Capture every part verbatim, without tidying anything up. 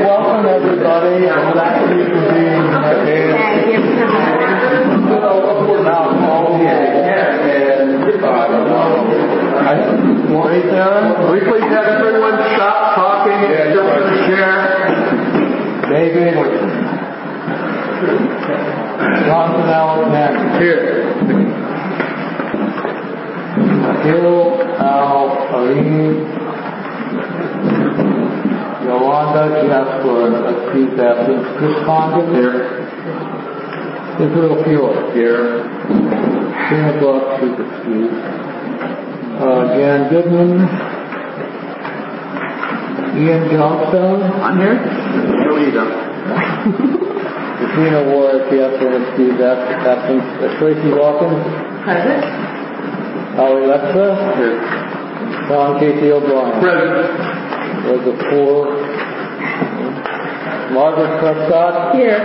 welcome everybody. I'm glad you for being here. Thank you. Right there. Can we please have everyone stop talking and jump to the chair? David. Jonathan Alexander. Here. Hill Al Aline. Yolanda Jasper, excuse absence. Chris Condon. Here. Israel Fior. Here. Tina Buck, she's excused. Uh, Jan Goodman. Ian Johnstone. I'm here. Yolanda. Christina Ward, yes, and excused absence. Uh, Tracy Watkins. Present. Ali Lexa. Here. John Casey O'Brien. Present. There's a four. Margaret Prescott. Here.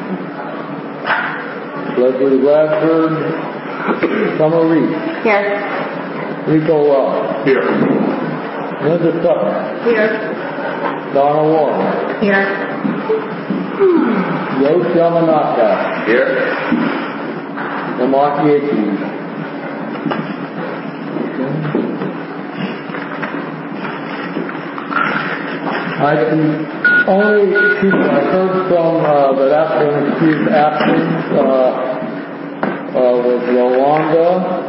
Leslie Radford. Summer Reed. Here. Rico Ross. Here. Linda Sutton. Here. Donna Warren. Here. Yosh Yamanaka. Here. Lamont Yates. I the only people I heard from uh, that asked for an excused absence uh, uh, was Yolanda,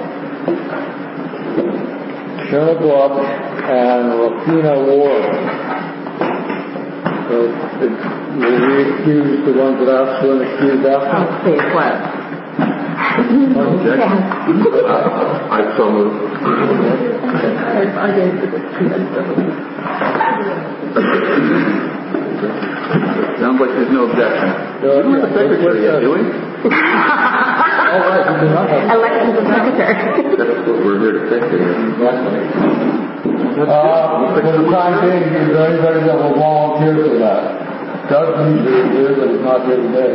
Shona Gluck, and Rafina Ward. So, it, will we excuse the ones that asked for an excused absence? I'll say it what? Objection? I so moved. I didn't. Sounds like there's no objection. Uh, What the secretary is doing? All right, you do not have Elections of secretary. That's what we're here to fix here. exactly. Uh, for the time being, is there anybody that will volunteer for that? Doug needs to be here, but he's not here today.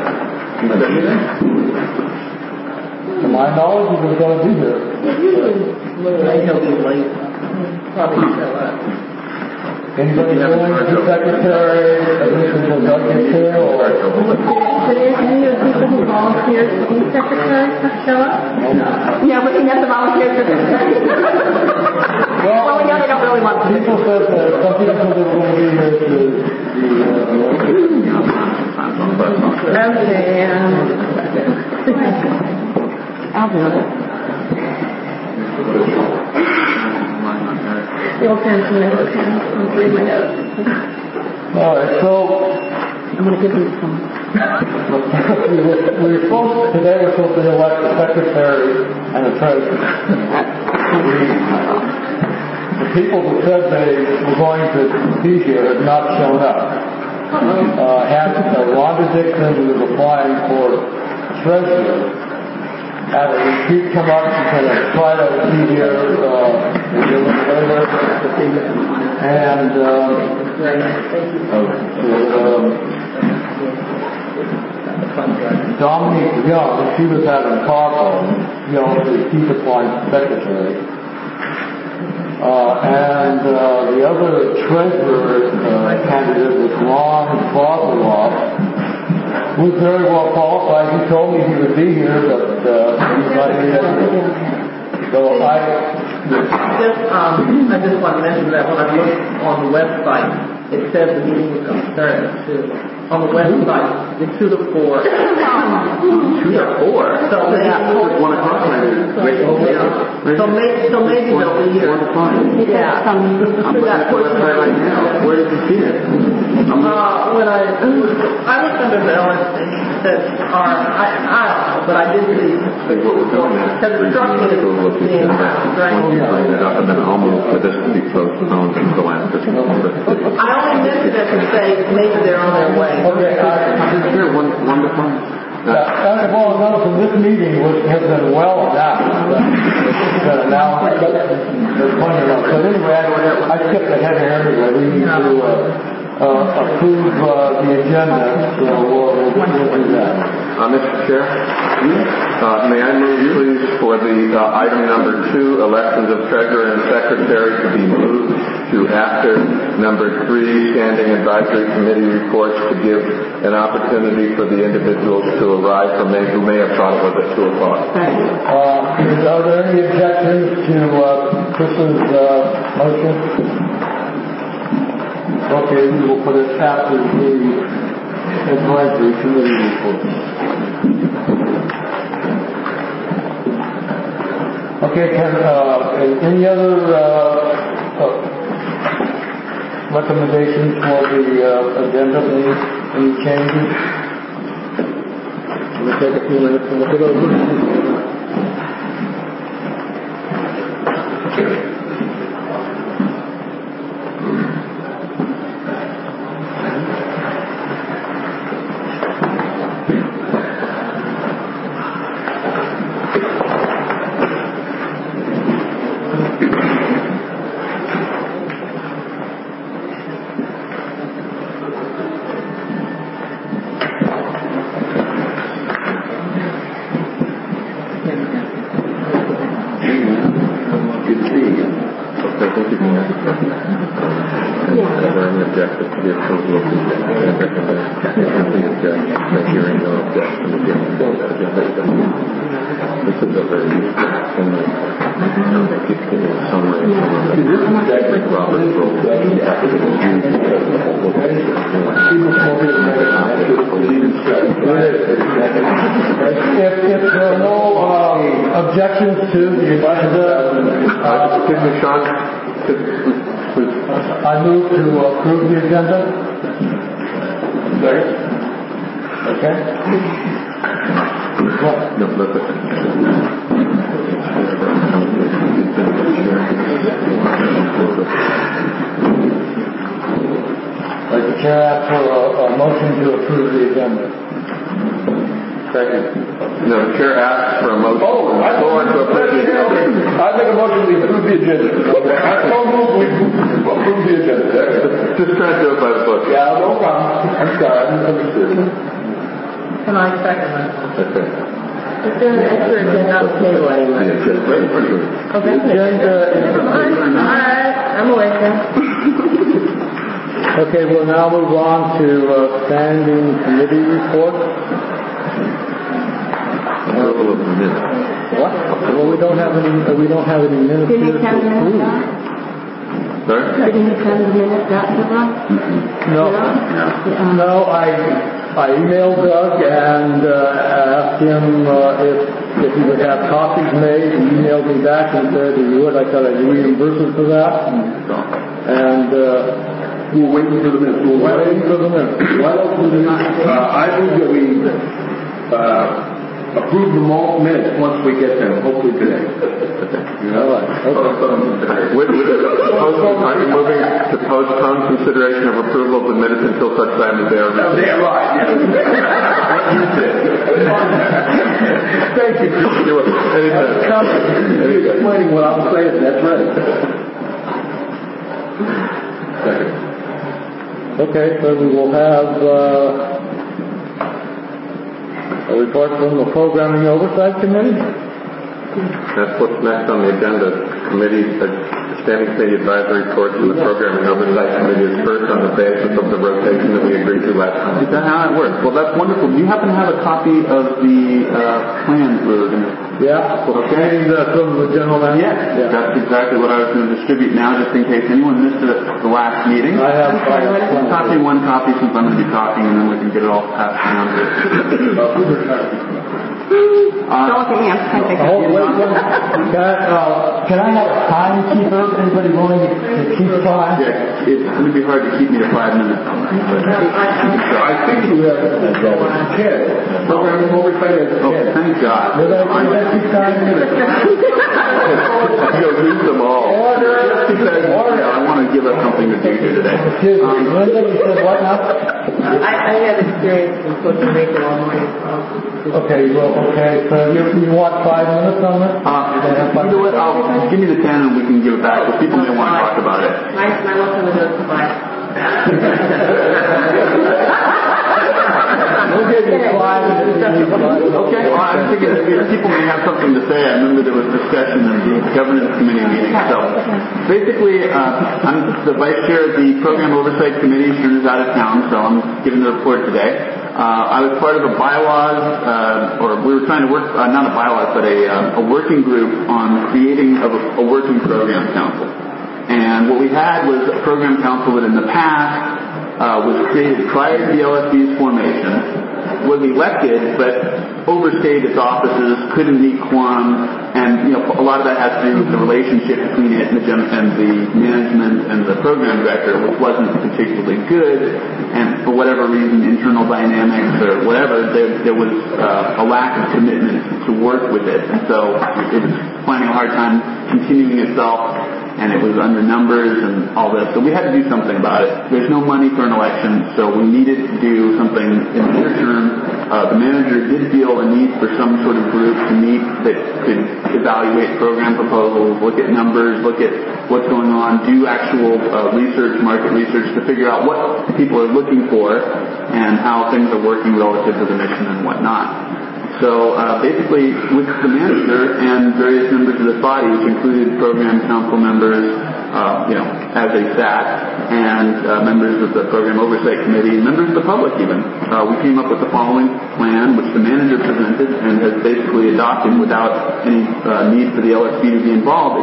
To my knowledge, he was going to be here. I know he's late. Probably show up. Anybody willing to be secretary, at least until Doug gets here, or? Did any of the people who volunteered to be secretary show up? No, but he has to volunteer for secretary. Well, we know they don't really want to. People said that some people said they were going to be here to the, uh, Okay, um, I'll do it. The old pension never comes. I'm reading my notes. all right, so I'm going to give them some. we were, we were supposed, today we're supposed to elect the secretary and the president. The people who said they were going to be here have not shown up. Uh, had uh, Rhonda Dixon, who was applying for treasurer, had a retreat come up. She's going to try to be here uh, a little later. And um, um, Dominique Young, she was having car problems. You know, she's applying for secretary. Uh, and uh, the other treasurer uh, candidate was Ron Boswell. Was very well qualified. He told me he would be here, but uh, he's not here yet. So I Just, um, I just want to mention that when I looked on the website, it says the meeting was going to start at two. On the website, it's two to four. Two to four? So they have One o'clock later. So maybe, so maybe they'll be here. One to five. Yeah. I'm looking at the website right now. Where did you see it? I'm Uh, when I, I looked under the L S and it says, or, I, I don't know, but I did see. Like what we're doing is Because it struck me as being strange. bring that up and then I'll move for this to be postponed until after. I only mentioned it to say maybe they're on their way. okay. I, Sure, one, one to five. uh, uh, well, no, from this meeting was has been well announced. That announced. There's plenty of. But anyway, I, I skipped ahead here anyway. We need to uh, uh, approve uh, the agenda, so we'll, we'll do that. Uh, Mister Chair, uh, may I move, please, for the uh, item number two, elections of treasurer and secretary, to be moved to after number three, standing advisory committee reports, to give an opportunity for the individuals to arrive from May, who may have thought it was at two o'clock. Uh, are there any objections to uh, Chris's uh, motion? Okay, we will put it after the advisory committee report. Okay, can, uh, any other uh, uh, recommendations for the uh, agenda? Any, any changes? We'll take a few minutes and look it over. If, if there are no uh, objections to the agenda, uh, excuse me, Sean. I move to approve the agenda. Sorry. Okay. What? No, look at Like the chair asked for a, a motion to approve the agenda. Second. No, the chair asked for a motion. Oh, I thought to approve the agenda. I make a motion to approve the agenda. I don't move we approve the agenda. Just try to do it by the book. Yeah, no problem. I'm sorry, I misunderstood. Can I second that? Okay. Is there an extra agenda on the table anyway? The agenda is... Alright, I'm awake now. Okay, we'll now move on to uh, standing committee reports. Approval of the minutes. What? Well, we don't have any. Uh, we don't have any minutes Did here you to send the minutes approve. out? Sorry? Did you send the minutes out to them? No. No. No, I I emailed Doug and uh, asked him uh, if if he would have copies made. He emailed me back and said he would. I thought I'd reimburse him for that. And uh, we're waiting for the minutes. We're waiting for the minutes. Why don't we do not? Uh, I think that we uh, approve the all minutes once we get them, hopefully today. All right. Okay. With, with postpone, are you moving to postpone consideration of approval of the minutes until such time as they are Oh, they are right. Yeah. What you said. Thank you. You're welcome. Anytime. You're explaining what I'm saying. That's right. Second. Okay, so we will have uh, a report from the Programming Oversight Committee. That's what's next on the agenda. Committee, uh, Standing Committee Advisory Report from the Programming Oversight Committee is first on the basis of the rotation that we agreed to last time. Is that how it works? Well, that's wonderful. Do you happen to have a copy of the uh, plans we were going to... Yeah, okay. Uh, from the general manager? Yes, yeah. That's exactly what I was going to distribute now, just in case anyone missed it at the last meeting. I have five. Copy one copy since I'm going to be talking, and then we can get it all passed around. Uh, Don't look at me, I'm trying to take Oh, wait, wait. Can I, uh, can I have a timekeeper? Anybody willing to keep time? Yeah, it's going to be hard to keep me to five minutes. I think you have ten. Programming oversight is Oh, ten. thank God. Did I, did I keep time? You'll lose them all. Order. Because Order. I want to give us something to do here today. Excuse me. Linda, you said what now? I, I had experience in Costa Rica all morning. So. Okay, well, okay. So you, you want five minutes on this? Uh, you know what? I'll give me the ten and we can give it back. But people may want to talk about it. My, my motion was just five. Okay, well, I'm thinking that people may have something to say. I remember there was discussion in the governance committee meeting. So basically, uh, I'm the vice chair of the program oversight committee. Sherman's out of town, so I'm giving the report today. Uh, I was part of a bylaws, uh, or we were trying to work, uh, not a bylaws, but a, uh, a working group on creating a, a working program council. And what we had was a program council that in the past uh, was created prior to the L S B's formation, was elected, but overstayed its offices, couldn't meet quorum, and you know a lot of that has to do with the relationship between it and the, and the management and the program director, which wasn't particularly good, and for whatever reason, internal dynamics or whatever, there, there was uh, a lack of commitment to work with it, and so it was finding a hard time continuing itself, and it was under numbers and all this. So we had to do something about it. There's no money for an election, so we needed to do something in the near term. Uh, the manager did feel a need for some sort of group to meet that could evaluate program proposals, look at numbers, look at what's going on, do actual uh, research, market research to figure out what people are looking for and how things are working relative to the mission and whatnot. So uh, basically, with the manager and various members of the body, which included program council members, uh, you know, as they sat, and uh, members of the program oversight committee, and members of the public even, uh, we came up with the following plan, which the manager presented and has basically adopted without any uh, need for the L S B to be involved,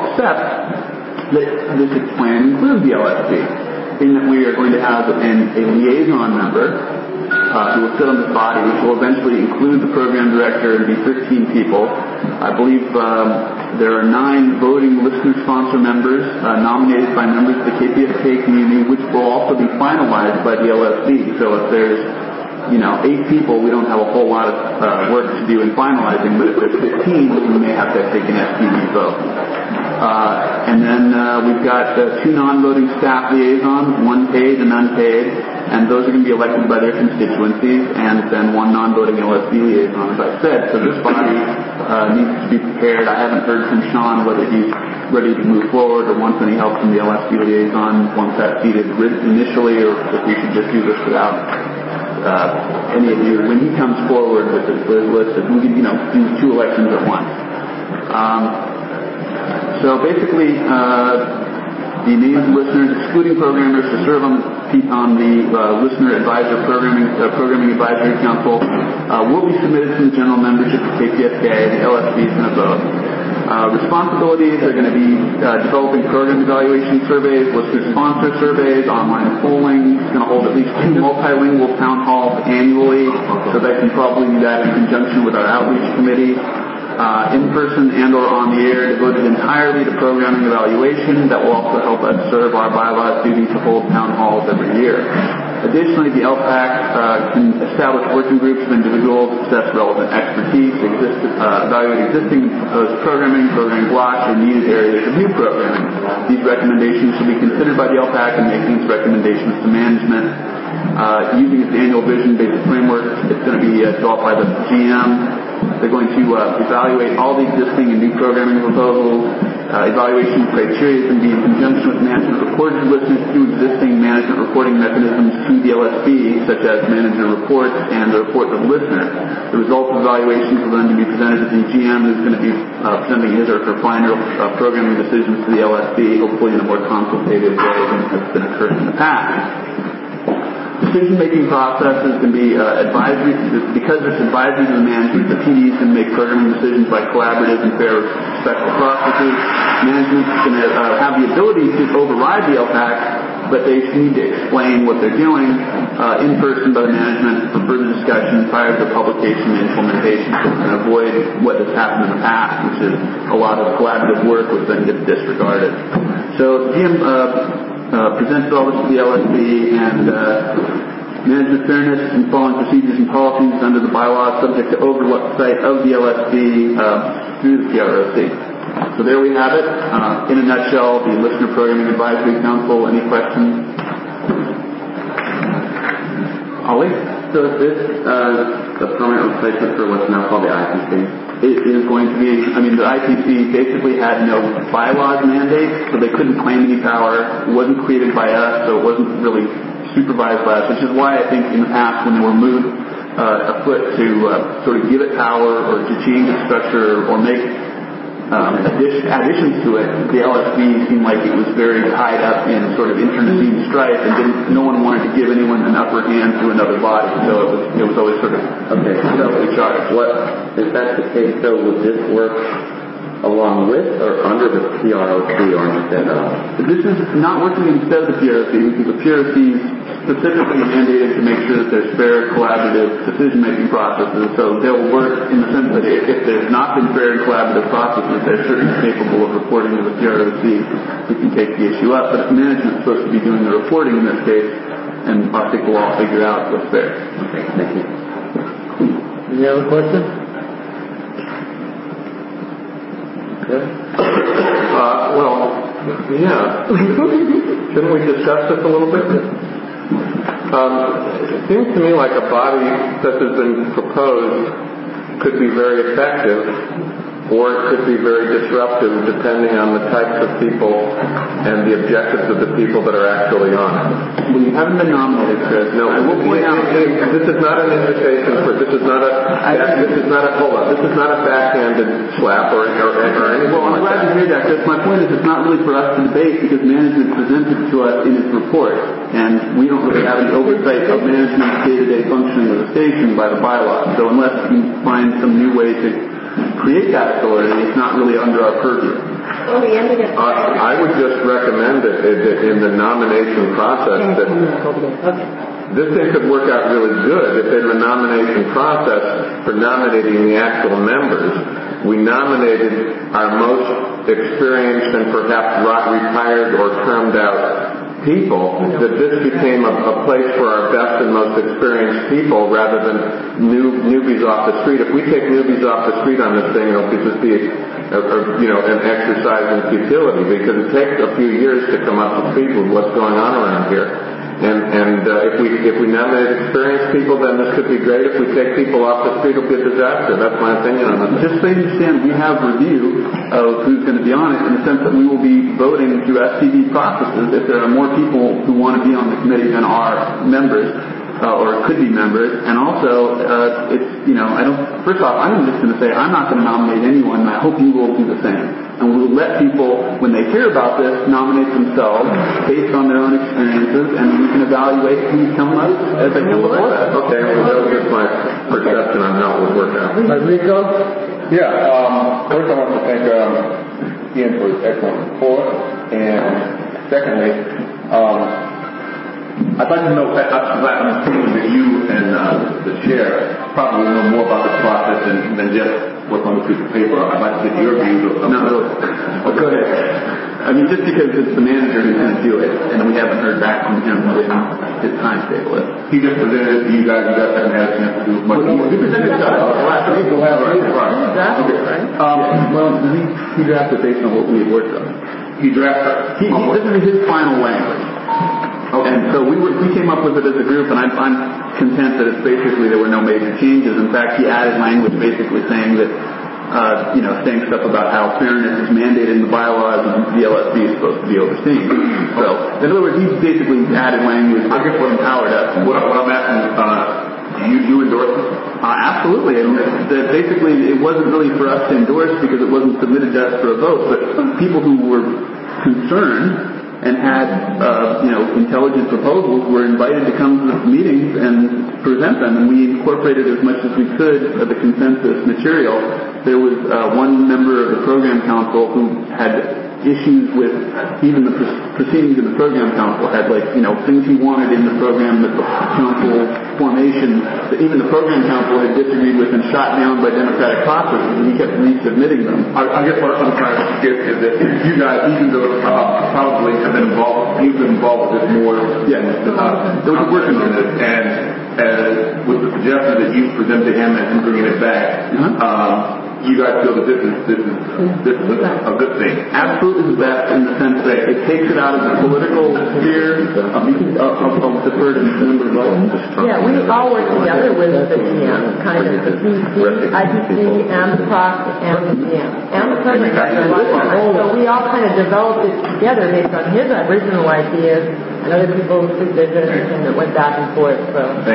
except that this plan includes the L S B, in that we are going to have an, a liaison member Uh, who will sit on this body, which will eventually include the program director and be thirteen people. I believe um, there are nine voting listener-sponsor members uh, nominated by members of the K P F K community, which will also be finalized by the L S B. So if there's, you know, eight people, we don't have a whole lot of uh, work to do in finalizing, but if there's fifteen, we may have to take an S P D vote. Uh, and then uh, we've got uh, two non-voting staff liaisons, one paid and unpaid, and those are going to be elected by their constituencies, and then one non-voting L S B liaison, as I said. So this body uh, needs to be prepared. I haven't heard from Sean whether he's ready to move forward or wants any help from the L S B liaison once that's seated initially, or if we should just do this without uh, any of you. When he comes forward with the list, we can, you know, do two elections at once. Um, So basically, uh, the named listeners, excluding programmers, to serve on the, on the uh, Listener Advisor Programming, uh, Programming Advisory Council uh, will be submitted to the general membership of K P F K. The L S B is going to vote. Uh, responsibilities are going to be uh, developing program evaluation surveys, listener sponsor surveys, online polling. It's going to hold at least two multilingual town halls annually, so that can probably do that in conjunction with our outreach committee. Uh, in-person and or on the air, devoted entirely to programming evaluation. That will also help us serve our bylaws duty to hold town halls every year. Additionally, the L PAC uh, can establish working groups of individuals, assess relevant expertise, exist, uh, evaluate existing proposed programming, programming blocks, or needed areas of new programming. These recommendations should be considered by the L PAC in making its recommendations to management. Uh, using its annual vision-based framework, it's going to be uh, developed by the G M. They're going to uh, evaluate all the existing and new programming proposals. Uh, evaluation criteria can be in conjunction with management reported to listeners through existing management reporting mechanisms to the L S B, such as manager reports and the report to the listener. The results of evaluations will then be presented to the G M, who's going to be uh, presenting his or her final uh, programming decisions to the L S B, hopefully in a more consultative way than has been occurring in the past. Decision-making processes can be uh, advisory, because it's advisory to the management. The P Ds can make programming decisions by collaborative and fair, respectful processes. Management is going to uh, have the ability to override the L PAC, but they need to explain what they're doing uh, in person by the management for further discussion prior to publication and implementation, so we can avoid what has happened in the past, which is a lot of collaborative work which then gets disregarded. So G M uh, Uh, presented all this to the L S B, and uh, management fairness and following procedures and policies under the bylaws subject to oversight of the L S B uh, through the P R O C. So there we have it. Uh, in a nutshell, the Listener Programming Advisory Council. Any questions? Ollie? So is this uh, the permanent replacement for what's now called the I P C? It is going to be, I mean, the I P C basically had no bylaws mandate, so they couldn't claim any power. It wasn't created by us, so it wasn't really supervised by us, which is why I think in the past when they were moved uh, afoot to uh, sort of give it power or to change its structure or make um, addition, additions to it. The L S V seemed like it was very tied up in sort of internecine strife, and didn't, no one wanted to give anyone an upper hand to another body. So it was, it was always sort of okay. So charged. What, if that's the case, so would this work along with or under the P R O C or instead of? This is not working instead of the P R O C, because the P R O C is specifically mandated to make sure that there's fair, collaborative decision-making processes. So they'll work in the sense that if there's not been fair and collaborative processes, they're certainly capable of reporting to the P R O C who can take the issue up. But if management's supposed to be doing the reporting in this case, and I think we'll all figure out what's fair. Okay, thank you. Any other questions? Okay. Uh, well, yeah. Shouldn't we discuss this a little bit? Um, it seems to me like a body such as has been proposed could be very effective, or it could be very disruptive depending on the types of people and the objectives of the people that are actually on it. Well, you haven't been nominated, Chris. No, I will point out this is not an invitation for. This is not a. This is not a. Hold on. This is not a backhanded slap or or, or anything. Well, I'm like glad that. to hear that, Chris. My point is, it's not really for us to debate because management presented it to us in its report, and we don't really have any oversight of management's day-to-day functioning of the station by the bylaws. So unless you find some new way to create that authority, it's not really under our purview. Well, the ending is... Uh, I would just recommend that in the nomination process that this thing could work out really good if in the nomination process for nominating the actual members, we nominated our most experienced and perhaps retired or termed out people, that this became a, a place for our best and most experienced people rather than new, newbies off the street. If we take newbies off the street on this thing, it'll just be a, a, you know, an exercise in futility, because it takes a few years to come up to speed with what's going on around here. And, and uh, if we if we nominate experienced people, then this could be great. If we take people off the street, it'll be a disaster. That's my opinion on it. Just so you understand, we have review of who's going to be on it in the sense that we will be voting through S T V processes if there are more people who want to be on the committee than are members uh, or could be members. And also, uh, it's, you know, I don't. First off, I'm just going to say I'm not going to nominate anyone, and I hope you will do the same. And we'll let people, when they hear about this, nominate themselves based on their own experiences, and we can evaluate who come up as they come before that. Okay, well, that was just my perception on how it would work out. Rico? Yeah, um, first I want to thank um, Ian for his excellent report, and secondly, um, I'd like to know, I, I, I'm assuming that you and uh, the chair probably know more about the process than, than just what's on the piece of paper. I'd like to get your views of Not really. Oh, go ahead. I mean, just because it's the manager who's going to do it, and we haven't heard back from him when his timetable is. He just presented it to you guys. You guys haven't had a chance to do much. Well, no, he presented it to us. Last week, the last week. Exactly, right? Um, well, he, he drafted based on what we had worked on. He drafted. He, he, this is his final language. Okay. And so we were, we came up with it as a group, and I'm, I'm content that it's basically there were no major changes. In fact, he added language basically saying that, uh, you know, saying stuff about how fairness is mandated in the bylaws and the L S B is supposed to be overseen. So, in other words, he basically added language. I guess what empowered us. What, what I'm asking, uh, you, you endorse it? Uh, absolutely. And that basically it wasn't really for us to endorse because it wasn't submitted to us for a vote, but people who were concerned and had, uh, you know, intelligent proposals were invited to come to the meetings and present them, and we incorporated as much as we could of the consensus material. There was uh, one member of the program council who had issues with even the proceedings in the program council, had, like, you know, things he wanted in the program that the council formation that even the program council had disagreed with and shot down by democratic processes, and he kept resubmitting them. I, I guess what I'm trying to get is that you guys, even though uh, probably have been involved, you've been involved with this more. Yes, uh, there was a working on it, and uh, with the suggestion that you present to him and bringing it back. Uh-huh. Um, You guys feel that this is this is this is a, a good thing? Absolutely the best in the sense that it takes it out of the political sphere of, of, of deferred member vote. Yeah, we all work together with the P M, kind of the P C, I P C, and the Proc, and the P M, and the program director. So we all kind of developed it together based on his original ideas and other people's decisions, and it went back and forth. So. Thanks.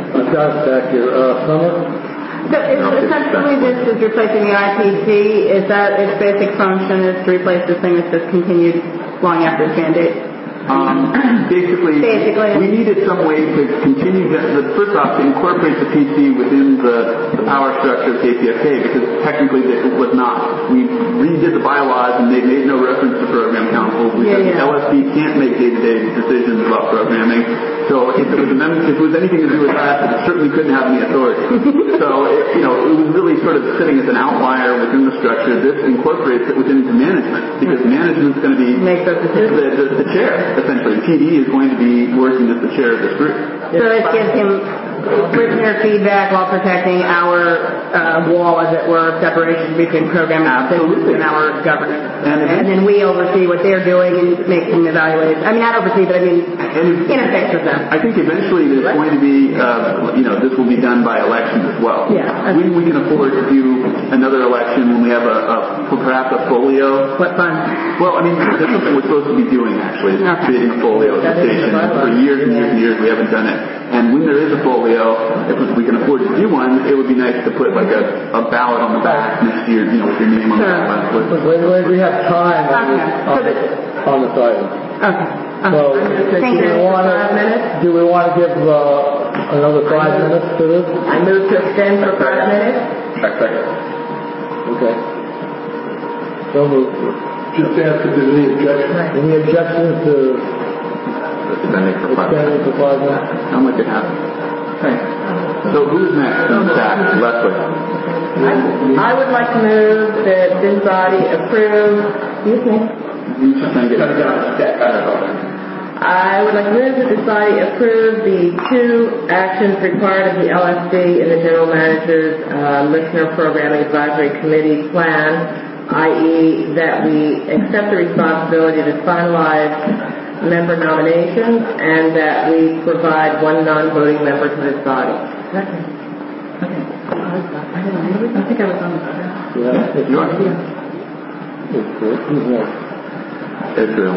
I've got it back here. Uh, Summer? So it's, essentially this is replacing the I P T. Is that its basic function is to replace this thing that's just continued long after its mandate? Um, basically, basically, we needed some way to continue, the, the, first off, to incorporate the P C within the, the power structure of K P F K, because technically it was not. We redid the bylaws and they made no reference to program councils. We yeah, said yeah. L S D can't make day-to-day decisions about programming. So if it was, a mem- if it was anything to do with that, it certainly couldn't have any authority. So, it, you know, it was really sort of sitting as an outlier within the structure. This incorporates it within management, because management's going to be Make those decisions. the, the, the chair. Essentially, P D is going to be working as the chair of this group. So it gives him listener feedback while protecting our uh, wall, as it were, separation between program Absolutely. and our governance. And, and then we oversee what they're doing and make some evaluations. I mean, not oversee, but I mean, interface with them. I think eventually there's going to be, uh, you know, this will be done by election as well. Yeah. We, we can afford to do another election when we have a, a perhaps a folio. What fun? Well, I mean, that's something we're supposed to be doing, actually, is okay. creating a folio That station. For years and years and years, we haven't done it. And when there is a folio, if we can afford to do one, it would be nice to put like a, a ballot on the back next year, you know, with your name on sure. the back. Wait, wait, we have time on, okay. this, so on, the, on this item. Okay. So, Thank do you. we want to, do we want to give uh, another five minutes to this? I move to extend for five minutes. Okay. So moved. Just ask if there's any objection. Any objections to Extending for five extending for five minutes? I'll make it happen. Thanks. So who's next on the stack? Leslie. I would like to move that this body approve, excuse me, You just trying to get it down. I would like to move that this body approve the two actions required of the L S D in the General Manager's uh, Listener Programming Advisory Committee plan, that is that we accept the responsibility to finalize member nominations and that we provide one non-voting member to this body. Okay. Okay. I think I was on the staff. Yeah. You are. Who's next? Israel.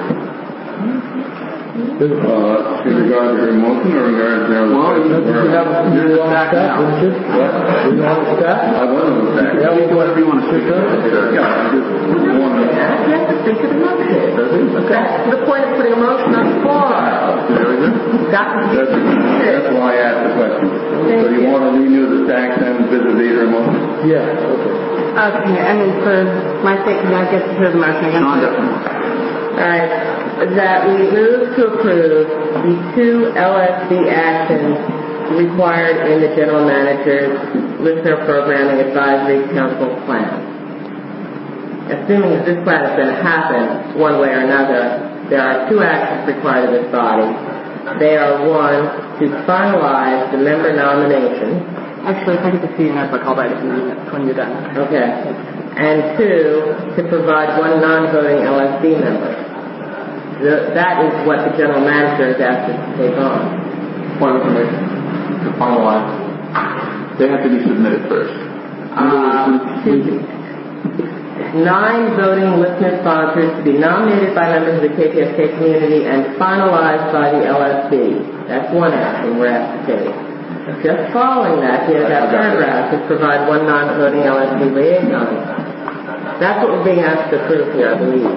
Uh, in regard to her motion or in regard to their... Well, you have, you're the stack now. Were you on the staff? I wasn't on the stack. Yeah, we do whatever you want to speak of. Yeah, I just wanted to... You have to speak to the motion. Okay. That's the point of putting a motion on the floor. Very good. Got to be That's, that's why I asked the question. So you want to renew the stack then vis-a-vis her motion? Yeah, okay. Okay, I mean, for my sake, can I get to hear the motion again? Shonda. All right. That we move to approve the two L S D actions required in the General Manager's Listener Programming Advisory Council plan. Assuming that this plan is going to happen one way or another, there are two actions required of this body. They are, one, to finalize the member nominations. Actually, if I get to see your notebook, I'll write it in the minutes when you're done. Okay. And two, to provide one non-voting L S D member. The, that is what the General Manager has asked us to take on. Point of information. To finalize. They have to be submitted first. Uh, nine voting listener sponsors to be nominated by members of the K P F K community and finalized by the L S D. That's one action we're asked to take. Just following that, he has that paragraph to provide one non-voting L S D liaison. That's what we're being asked to approve here, I believe.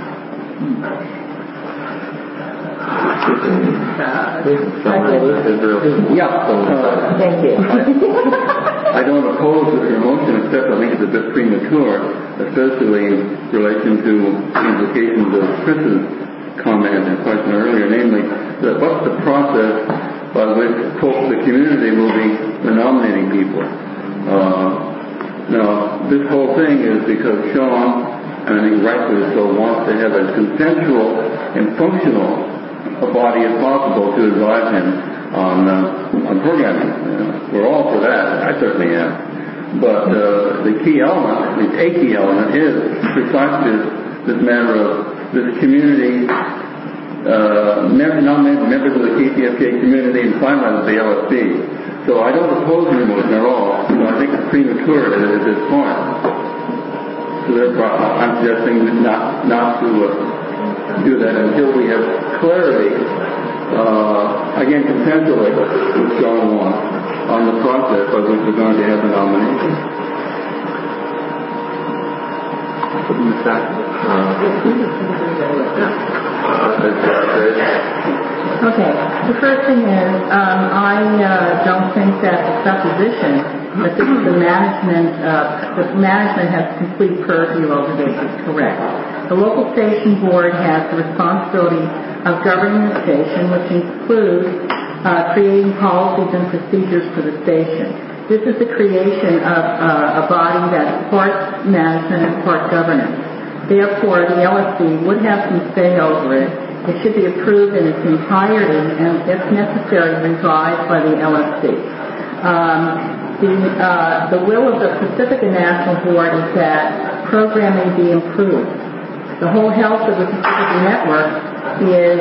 Yeah. Uh, Thank you. I don't oppose your motion, except I think it's a bit premature, especially in relation to the implications of Chris's comment and question earlier, namely, that what's the process by which the community will be nominating people? Uh, now, this whole thing is because Sean, and I think rightfully so, wants to have as consensual and functional a body as possible to advise him on uh, on programming. Uh, we're all for that. I certainly am. But uh, the key element, the a key element, is precisely this, this matter of this community, uh, nominated members of the K P F K community and finally the L S D. So I don't oppose your motion at all. So I think it's premature at, at this point. So therefore, I'm suggesting not not to. Uh, do that until we have clarity, uh, again, consensually, what John wants, on the process by which we're going to have a nomination. Okay. The first thing is, um, I uh, don't think that the supposition that this is the management, uh, the management has complete purview over this is correct. The local station board has the responsibility of governing the station, which includes uh, creating policies and procedures for the station. This is the creation of uh, a body that's part management and part governance. Therefore, the L S C would have some say over it. It should be approved in its entirety and, if necessary, revised by the L S C. Um, the, uh, the will of the Pacifica National Board is that programming be improved. The whole health of the Pacifica Network is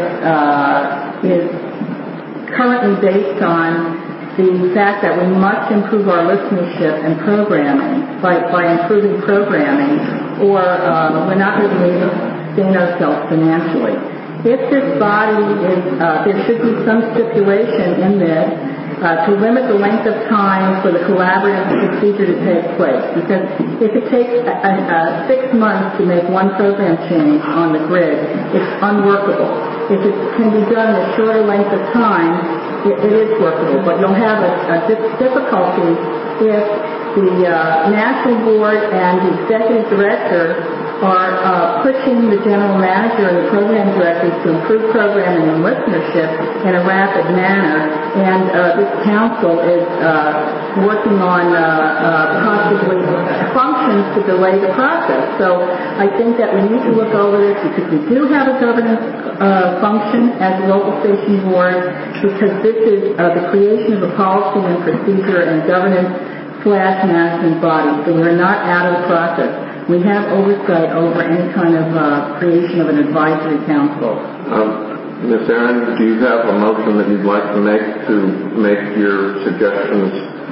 uh, is currently based on the fact that we must improve our listenership and programming by, by improving programming, or uh, we're not going to be able to sustain ourselves financially. If this body is, uh, there should be some stipulation in this uh, to limit the length of time for the collaborative procedure to take place. Because if it takes a, a, a six months to make one program change on the grid, it's unworkable. If it can be done in a shorter length of time, it, it is workable. But you'll have a, a difficulty if the uh, national board and the executive director are uh, pushing the general manager and the program directors to improve programming and listenership in a rapid manner, and uh, this council is uh, working on uh, uh, possibly functions to delay the process. So I think that we need to look over this because we do have a governance uh, function as a local station board, because this is uh, the creation of a policy and procedure and governance slash management body. So we're not out of the process. We have oversight over any kind of uh, creation of an advisory council. Um, Miz Aaron, do you have a motion that you'd like to make to make your suggestions,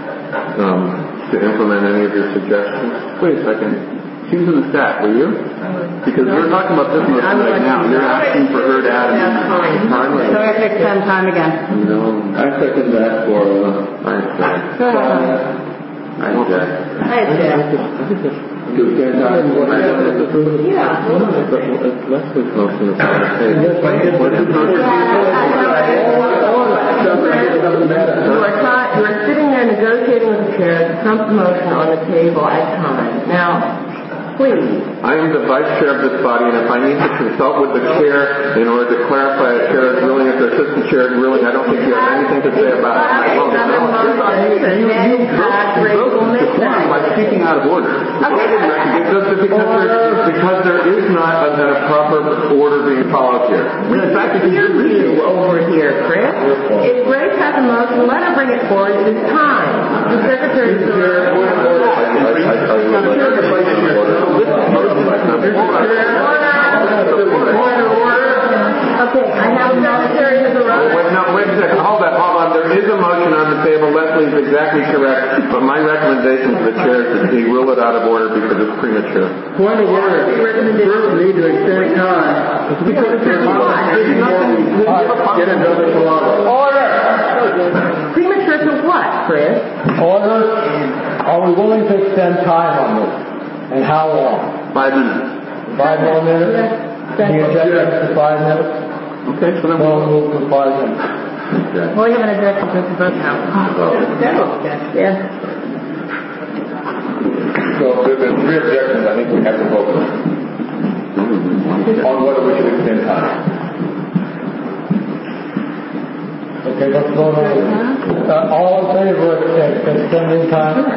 um, to implement any of your suggestions? Wait a second. She was in the stack, were you? Because we're talking about this motion right now. You're asking for her to add a time. So I pick ten time again. No, I second that for, uh, I see. Go ahead. I Jack. Hi, Jack. To ten times. Yeah. Let's put motion to pass. You are, taught, you are sitting there negotiating with the chair, Trump's motion on the table at time. Now, please. I am the vice chair of this body, and if I need to consult with the chair in order to clarify a chair's ruling, if the assistant chair is ruling, I don't think you have anything to say about it. Well, you, you, you broke the quorum by speaking out of order. Because, because, because there is not a, a proper order being followed here. In fact, it's you over here, Chris. If Grace has a motion, let her bring it forward. It is time. The secretary is here. Okay, I have a secretary as a Wait, no, wait a second. Hold on, hold on. There is a motion on the table. Leslie's exactly correct. But my recommendation to the chair is that he rule it out of order because it's premature. Point of order. First, we need to extend time. Because there's nothing. Get another tomorrow. Order! Premature to what, Chris? Order. Are we willing to extend time on this? And how long? Five minutes. Five more minutes? Can you object to five minutes? Okay, so then we'll move to five minutes. Okay. Well, you have an objection to the vote now. Yes. So if there's three objections, I think we have to vote on whether we should extend time. Okay, let's vote on it. Uh, all in favor of extending time?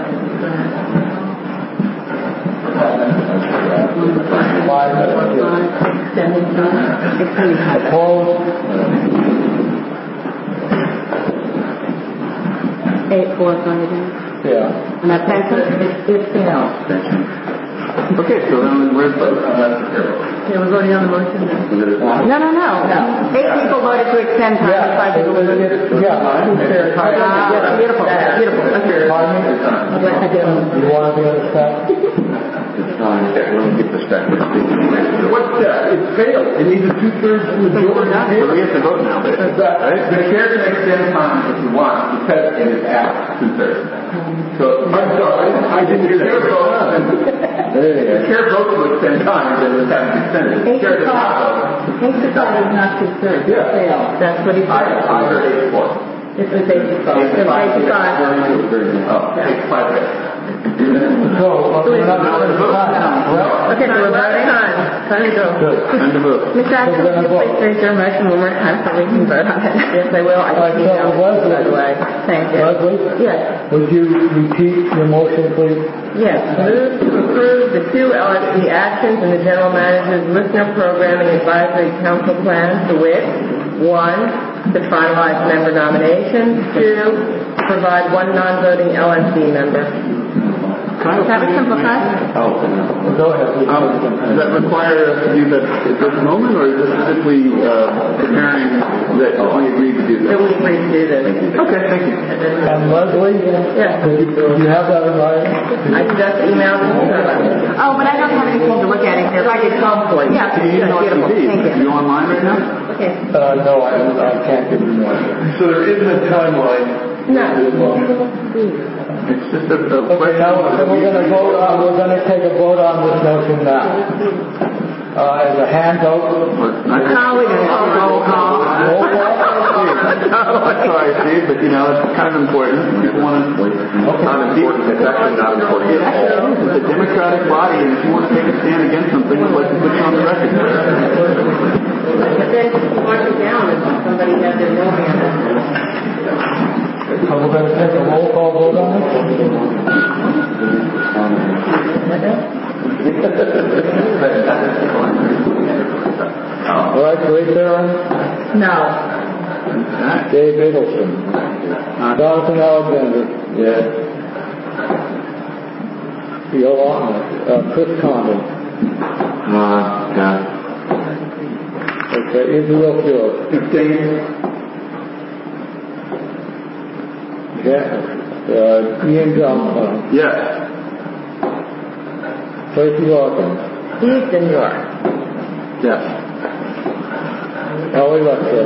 Five minutes. Extending time. Opposed? Eight, four, five, eight. Yeah. And abstention? It fails. okay, so then we're voting. Okay, we're voting on the motion now. No, no, no. no. Eight people voted to extend time. Yeah. Five people voted. Yeah. Uh, beautiful. Beautiful. Okay. Pardon me? You want to be on the stack? We'll keep the stack. What's that? It failed. It needs a two-thirds majority. So we have to vote now, basically. The chair can extend time if you want, because in his act concern. So, I'm sorry, I didn't hear that. Chair votes, chair votes to extend time, then it's having to extend it. Eight Chair to does not five. vote. Eight to five is not too third. Yeah. Fail. That's what he I, said. I heard eight to four. It was eight to five. It was eight to five. Oh, eight to five, yes. So, uh, we're not going to vote now, right? Okay, so we're voting on. Time to go. Good. Time to vote. Miz Jackson, We're can you gonna please vote. raise your motion one more time so we can vote on it? Yes, I will. I All right, just need so to Leslie- by the way. Thank you. Leslie, Yes. would you repeat your motion, please? Yes. Move to approve the two L S D actions in the general manager's listener programming advisory council plan, to wit, one, to finalize member nominations, two, to provide one non-voting L S D member. Can I Have it simplified? Oh. Go ahead, please. Um, does that require us to do that at this moment, or is this simply uh, preparing that we agreed to do That this? we agreed to do this. Okay, thank you. And Leslie? Yes. Do you, do you have that in mind? I just emailed it to her. Oh, but I don't have anything to look at it. I did come for you. Yeah, Can you email it to beautiful. me? Thank Are you. you online right now? Okay. Uh, no, I, I can't give you one. So there isn't a timeline. No. It's just a, a Okay, question. now we're going to vote on, we're going to take a vote on this motion now. Uh, as a hand vote. How we can call roll call. Roll call? I'm sorry, Steve, but you know, it's kind of important. People want to. It's not important. It's actually not important. It's a democratic body, and if you want to take a stand against something, we'd like to put you on the record. But then you mark it down if somebody has their name on it. So we're going to take a roll call vote on it? All right, Grace Aaron? No. Dave Edelson? Jonathan Alexander? Yes. Yolanda? Uh, Chris Condon? Uh, yeah. Okay, Israel Field? Abstain. Yeah. Uh, Ian Johnson? Yes. Tracy Larkin? He's in New York. Yes. Ellie Lecter?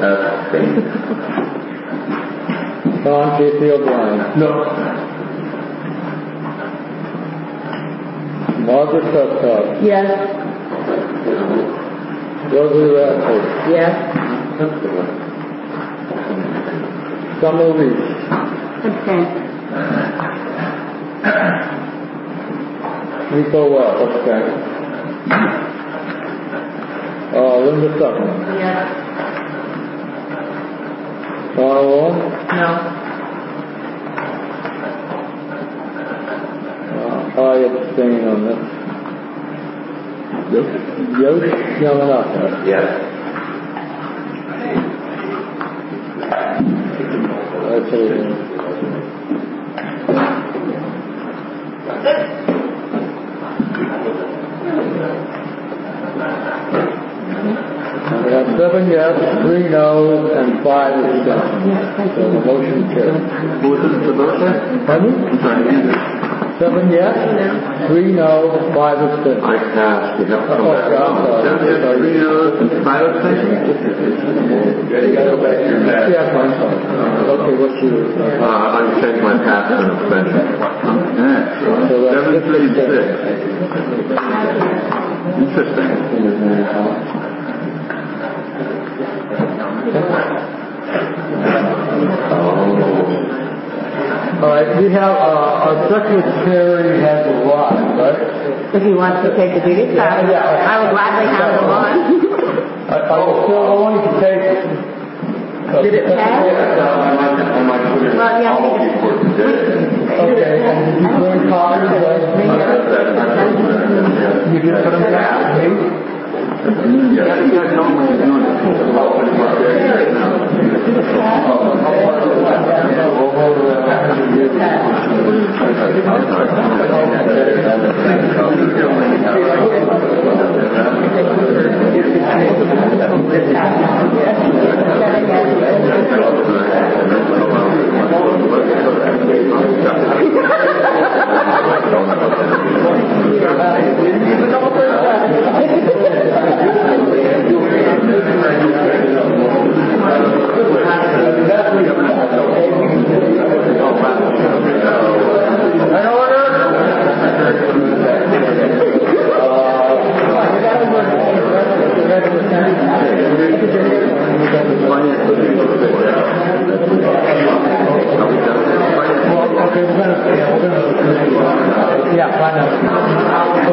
Don J C O'Brien? No. Margaret Prescott? Yes. Rosalie Radford? Yes. Summer Reese? Abstain. Nico Webb? Okay. Uh, Linda Sutton? Yes. Donna Wall? No. Uh, I abstain on this. Yosh Yamanaka? Yes. That's it. We have seven yes, three no's, and five abstentions. So the motion carries. Who was it, the vote there? Pardon? I'm sorry. Seven yes, three no, five abstentions. I passed. You have to come Oh, back. I'm sorry. Seven yes, three no's, and five abstentions? You gotta go back to your back. Yes, I'm sorry. Okay, what's your... Uh, I'm changing my pass to an abstention. Okay. Seven, three, six. Interesting. All right, we have, uh, our secretary has arrived, right? If he wants to take the duties, I would, I would gladly have him on. Are are you still going to take... Did it pass? Well, yeah, we need Okay, and did you bring copies of... You just put them down, me? You gotta, you gotta tell them what you're doing. That's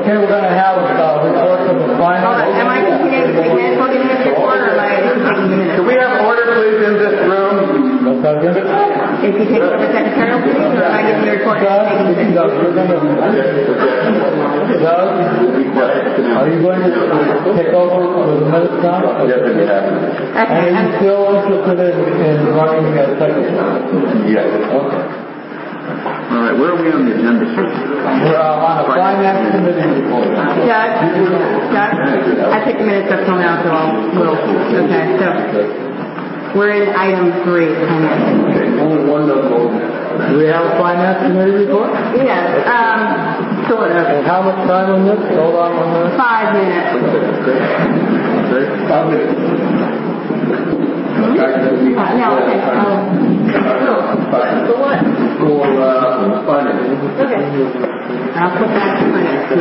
Okay, we're going to have a report from the finance. Hold on. Am I continuing to take minutes while giving this report, or am I taking minutes? Can we have order, please, in this room? Is he taking the secretarial duties, or am I giving the report and taking minutes? Doug, we're going to, Doug, are you going to take over with the minutes now? Yes, we have. And are you still interested in, in running as secretary? Yes. Okay. All right, where are we on the agenda, sir? We're uh, on a finance committee report. Doug? Doug? I took the minutes up till now, so I'll, we'll, okay, so we're in item three. Only one of them. Do we have a finance committee report? Yes, um, sort of. And how much time on this? Hold on one minute. Five minutes. Five minutes. Hmm? Uh, no, okay. Oh. For what? For, uh, finance. Okay. I'll put that to finance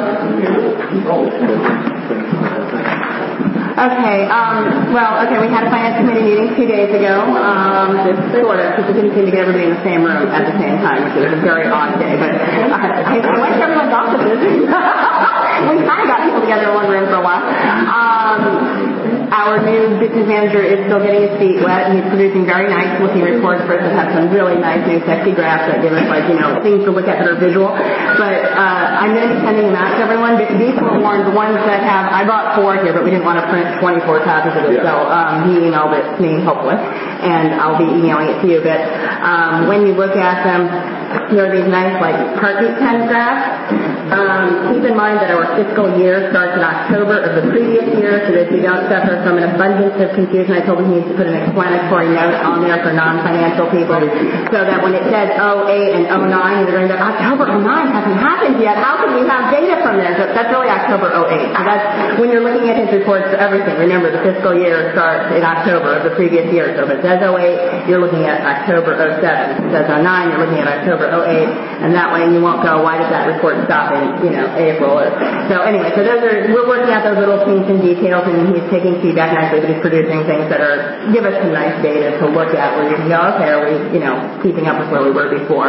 Okay, um, well, okay, we had a finance committee meeting two days ago, um, sort of, because we didn't seem to get everybody in the same room at the same time, which was a very odd day, but uh, I, I went to everyone's offices. We kind of got people together in one room for a while. Um, our new business manager is still getting his feet wet, and he's producing very nice looking reports for us that have some really nice new sexy graphs that give us, like, you know, things to look at that are visual. But uh, I'm going to be sending them out to everyone. These were warned, the ones that have, I brought four here, but we didn't want to print twenty-four copies of it, so um, he emailed it to me, hopefully, and I'll be emailing it to you. But um, when you look at them, there are these nice, like, heartbeat pen graphs. Um, keep in mind that our fiscal year starts in October of the previous year, so that you don't suffer from an abundance of confusion. I told him he needs to put an explanatory note on there for non-financial people, so that when it says oh eight and oh nine, you're going to go, October oh nine hasn't happened yet. How can we have data from there? So that's really October oh eight. So that's when you're looking at his reports for everything. Remember, the fiscal year starts in October of the previous year. So if it says oh eight, you're looking at October oh seven. If it says oh nine, you're looking at October oh eight, and that way you won't go, why did that report stop in, you know, April? Or, so anyway, so those are, we're working out those little kinks and details, and he's taking feedback nicely, but he's producing things that are, give us some nice data to look at where you can go, okay, are we, you know, keeping up with where we were before?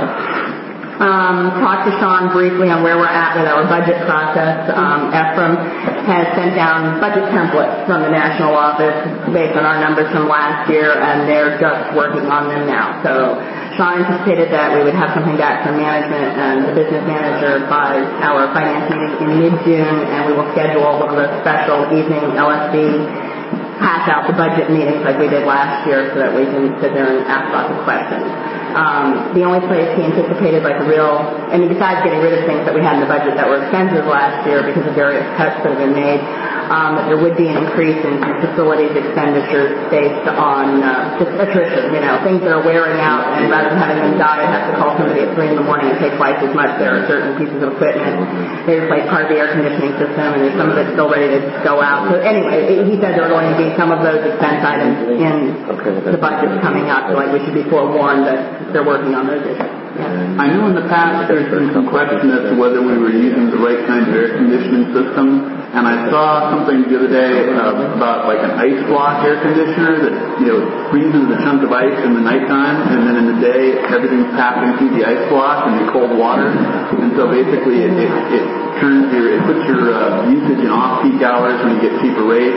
Um, talked to Sean briefly on where we're at with our budget process. Um, Ephraim has sent down budget templates from the national office based on our numbers from last year, and they're just working on them now. So Sean anticipated that we would have something back from management and the business manager by our finance meeting in mid-June, and we will schedule one of those special evening L S D hash out the budget meetings like we did last year so that we can sit there and ask lots of questions. Um, the only place he anticipated like a real, I mean, besides getting rid of things that we had in the budget that were expensive last year because of various cuts that have been made, um, that there would be an increase in facilities expenditures based on uh, just attrition, you know, things that are wearing out, and rather than having them die, I have to call somebody at three in the morning and pay twice as much. There are certain pieces of equipment. They replaced part of the air conditioning system, and there's some of it still ready to go out. So anyway, he said there are going to be some of those expense items in the budget coming up, so like we should be forewarned that they're working on those issues. Yeah. I know in the past there's been some question as to whether we were using the right kind of air conditioning system, and I saw something the other day uh, about like an ice block air conditioner that, you know, freezes a chunk of ice in the nighttime, and then in the day everything's passing through the ice block and the cold water, and so basically it, it, it turns your, it puts your uh, usage in off-peak hours when you get cheaper rates.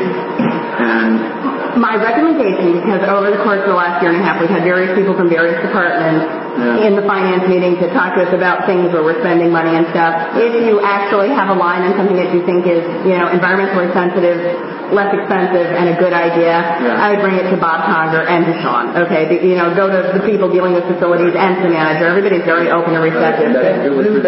And my recommendation, because over the course of the last year and a half, we've had various people from various departments yeah. in the finance meeting to talk to us about things where we're spending money and stuff. If you actually have a line on something that you think is, you know, environmentally sensitive, less expensive, and a good idea, yeah. I would bring it to Bob Conger and to Sean. Okay, the, you know, go to the people dealing with facilities and to the manager. Everybody's very open and receptive. And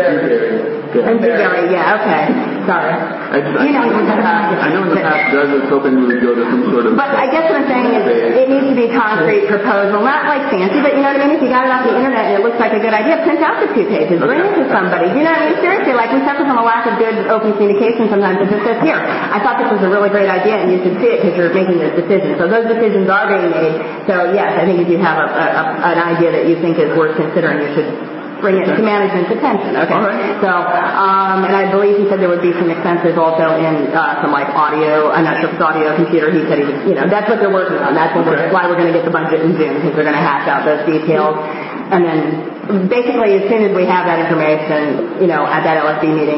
Dewberry, yeah, okay. Sorry. I, just, I, you know, I know in the past Doug was hoping we would go to some sort of... But I guess what I'm saying is it needs to be a concrete proposal, not like fancy, but you know what I mean? If you got it off the internet and it looks like a good idea, print out the two pages, bring it to somebody. You know what I mean? Seriously, like we suffer from a lack of good open communication sometimes. It just says, here, I thought this was a really great idea and you should see it because you're making this decision. So those decisions are being made. So yes, I think if you have a, a, an idea that you think is worth considering, you should bring it to management's attention. Okay. All right. So, um, and I believe he said there would be some expenses also in uh, some like audio. I'm not sure if it's audio, computer. He said he was, you know, that's what they're working on. That's what okay. we're, why we're going to get the budget in June, because they're going to hash out those details. And then basically as soon as we have that information, you know, at that L S D meeting,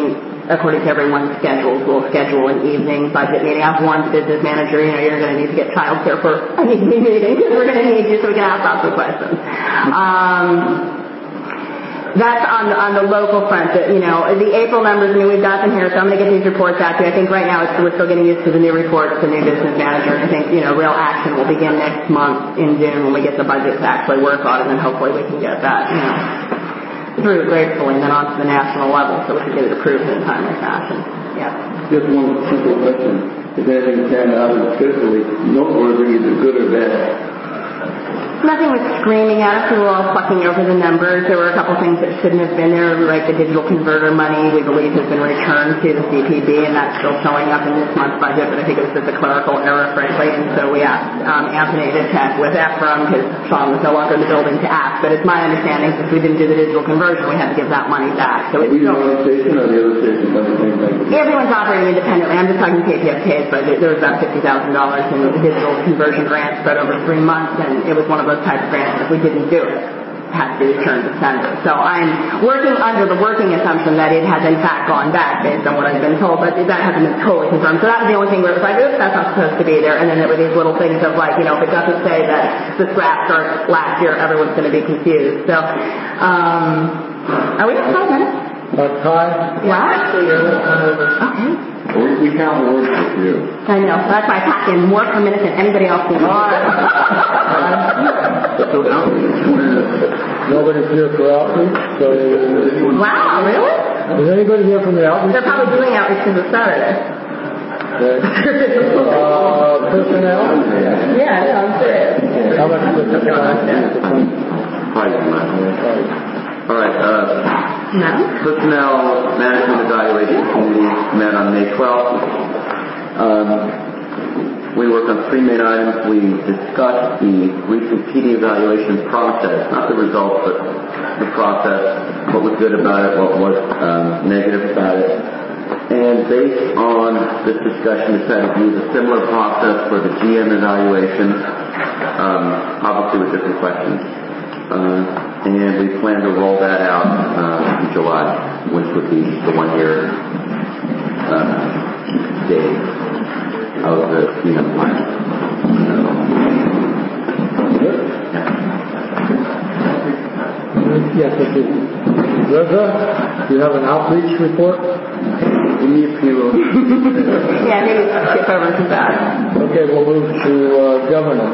according to everyone's schedules, we'll schedule an evening budget meeting. I have one business manager, you know, you're going to need to get child care for an evening meeting because we're going to need you so we can ask lots of questions. Um, That's on the, on the local front. That, you know, the April numbers, I mean, we've got them here, so I'm going to get these reports out to you. I think right now it's, we're still getting used to the new reports, the new business manager. I think, you know, real action will begin next month in June when we get the budget to actually work on it, and hopefully we can get that, you know, through gracefully and then on to the national level so we can get it approved in a timely fashion. Yeah. Just one simple question. Is anything turned out particularly noteworthy, either good or bad? Nothing was screaming at us. We were all fucking over the numbers. There were a couple things that shouldn't have been there, like the digital converter money we believe has been returned to the C P B, and that's still showing up in this month's budget, but I think it was just a clerical error, frankly, and so we asked um, Anthony to check with Ephraim because Sean was no longer in the building to ask, but it's my understanding since we didn't do the digital conversion, we had to give that money back. So it's we still... Are we the station or the other station? Everyone's operating independently. I'm just talking K P F K's budget. There was about fifty thousand dollars in the digital conversion grant spread over three months, and it was one of those types of grants. If we didn't do it, it had to be returned to center. So I'm working under the working assumption that it has in fact gone back based on what I've been told, but that hasn't been totally confirmed. So that was the only thing where it was like, oops, that's not supposed to be there. And then there were these little things of like, you know, if it doesn't say that the scrap starts last year, everyone's going to be confused. So, um, are we at five minutes? About time? Yeah. Actually, you're a little over. Okay. We, we count words with you. I know. That's why I pack in more per minute than anybody else can. Nobody's here for outreach, so... Wow, really? Is anybody here from the outreach? They're probably doing outreach because it's Saturday. Okay. uh, personnel? Yeah, no, I'm serious. How much is it? All right. Uh, no? Personnel Management Evaluation Committee met on May twelfth. Um, we worked on three main items. We discussed the recent P D evaluation process, not the results, but the process, what was good about it, what was um, negative about it. And based on this discussion, decided to use a similar process for the G M evaluation, um, obviously with different questions. Uh, and we plan to roll that out uh, in July, which would be the one-year uh, date of the G M plan. Yes, it is. Reza, do you have an outreach report? We need to... Yeah, maybe skip over to that. Okay, we'll move to uh, governance.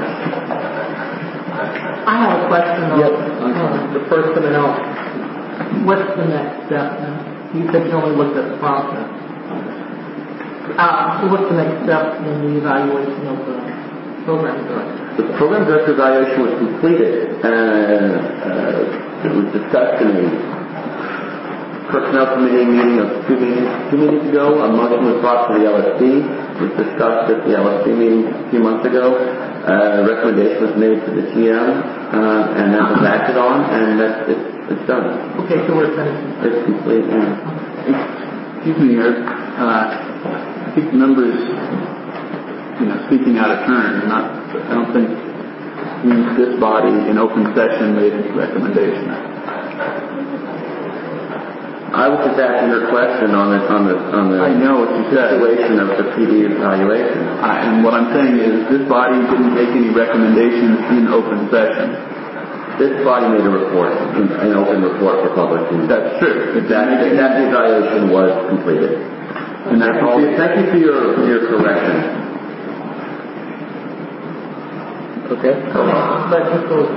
I have a question on Yep. uh, the personnel. What's the next step now? You said you only looked at the process. Uh, so what's the next step in the evaluation of the program director? The program director evaluation was completed, and uh, it was discussed in a personnel committee meeting of two meetings, two meetings ago. A motion was brought to the L S D. It was discussed at the L S D meeting a few months ago. Uh, a recommendation was made to the G M, uh, and that was acted on, and that's it, it's done. Okay, so we're finished. It's complete. Yeah. Excuse me, Eric. Uh, I think the numbers, you know, speaking out of turn, not, I don't think we, this body in open session made any recommendation. I was just asking your question on the on the on the I know what you said. situation of the P D evaluation. I, and what I'm saying is this body didn't make any recommendations in open session. This body made a report, an open report for public use. That's true. That, that evaluation was completed. And that's all. Thank you for your for your correction. Okay. But just those.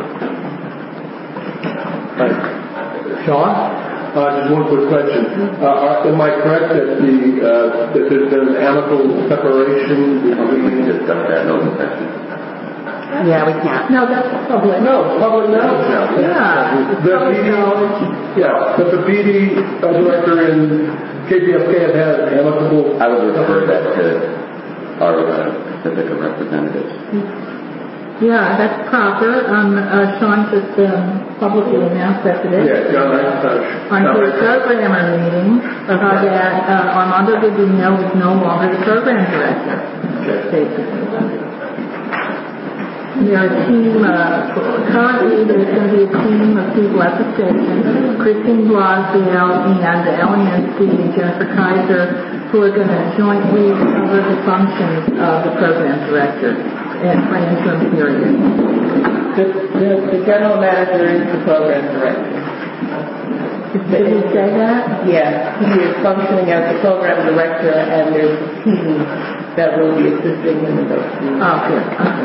Right. Sean? Uh, just one quick question. Uh, are, am I correct that the uh, that there's been an amicable separation We can between? discuss that in open session. Yeah, we can't. No, that's public. No, public knowledge now. Yeah. The P D, yeah, but the P D uh, director and K P F K have had an amicable. I would refer that to our uh, Pacifica representatives. Yeah, that's proper. Um, uh, Sean just um, publicly announced that today. Yeah, John McIntosh. On the programmer meeting, uh, that uh, Armando Gudino is no longer the program director. Okay. Basically. There are a team, uh, currently there's going to be a team of people at the station, Christine Blasdale and Ellen Yancey and Jennifer Kaiser, who are going to jointly cover the functions of the program director and for an interim period. The, the, the general manager is the program director. Did he say that? Yeah, he is functioning as the program director, and there's a team that will be assisting him in those teams. Oh, good.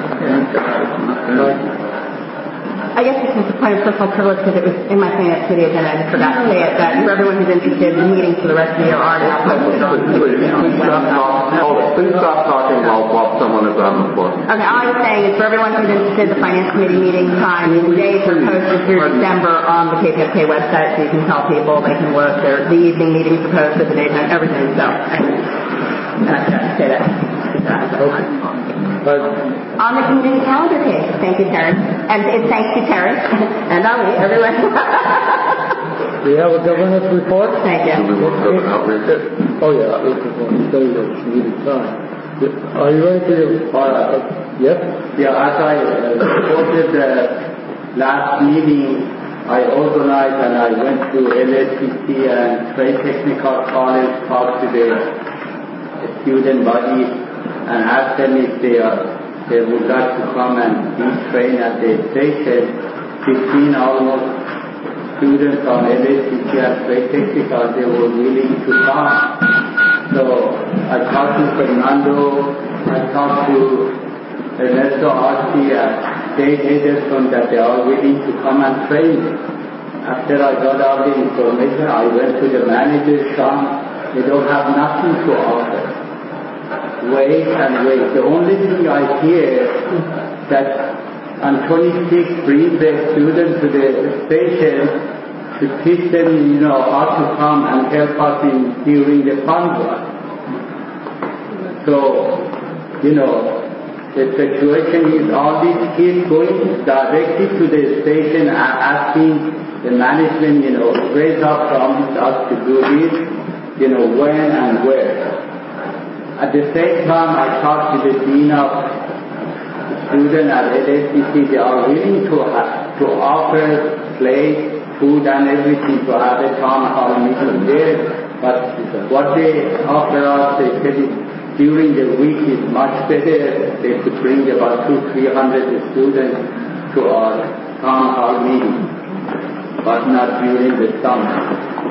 Okay. I guess this is a point of personal privilege because it was in my thing up to the agenda. I just forgot to say it. That for everyone who's interested, the meetings for the rest of the year are now posted on the Please, please stop talking. Hold it. Please stop talking while, while someone is on the floor. Okay, all I was saying is for everyone who's interested, the finance committee meeting time and dates are posted through December on the K P F K website, so you can tell people they can look. They're, the evening meetings are posted, the daytime, everything. So, and I forgot to say that. Okay. But On the community calendar page. Thank you, Terrence. And it's thanks to Terrence and Ali, everyone. do you have a governance report? Thank you. Do we want to go out with it? Oh, yeah, I was going to say that needed time. Are you ready for your... Uh, yes? Yeah, as I uh, reported the last meeting, I organized and I went to L S T C and Trade Technical College, talked to the student body and asked them if they, are, they would like to come and be trained at the station. fifteen almost students on L S T C and Trade Technical, they were willing to come. So I talked to Fernando, I talked to Ernesto Arce and Dave Henderson that they are willing to come and train me. After I got all the information, I went to the manager, Sean. They don't have nothing to offer. Wait and wait. The only thing I hear that on twenty-sixth bring the students to the station to teach them, you know, how to come and help us in during the fund run. So, you know, the situation is all these kids going directly to the station and asking the management, you know, raise up promise us to do this, you know, when and where. At the same time, I talked to the dean of students at L S T C. They are willing to have, to offer place, food and everything to have a town hall meeting there. But what they offer us, they said it, during the week is much better. They could bring about two, three hundred students to our town hall meeting, but not during the summer.